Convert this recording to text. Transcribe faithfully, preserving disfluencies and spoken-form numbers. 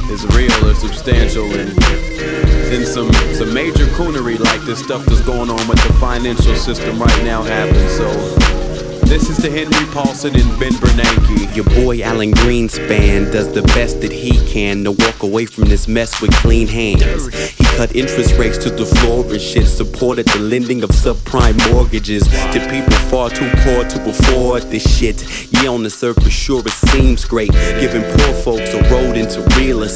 is real or substantial, and then some some major coonery like this stuff that's going on with the financial system right now happens. So this is the Henry Paulson and Ben Bernanke. Your boy Alan Greenspan does the best that he can to walk away from this mess with clean hands. He cut interest rates to the floor and shit, supported the lending of subprime mortgages to people far too poor to afford this shit. Yeah, on the surface sure it seems great, giving poor folks a road into real estate.